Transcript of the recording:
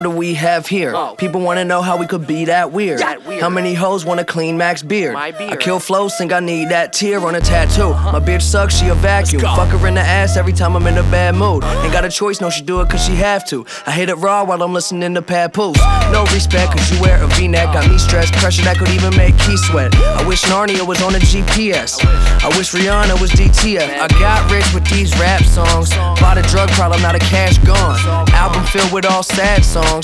do we have here? People wanna know how we could be that weird. How many hoes want a clean Max beard? I kill flows, think I need that tear on a tattoo. My bitch sucks, she a vacuum. Fuck her in the ass every time I'm in a bad mood. Ain't got a choice, no, she do it cause she have to. I hit it raw while I'm listening to Papoose. No respect cause you wear a v-neck. Got me stressed, pressure that could even make Key sweat. I wish Narnia was on a GPS. I wish Rihanna was DTF. I got rich with these rap songs. Bought a drug problem, now the cash gone. Album filled with all sad songs.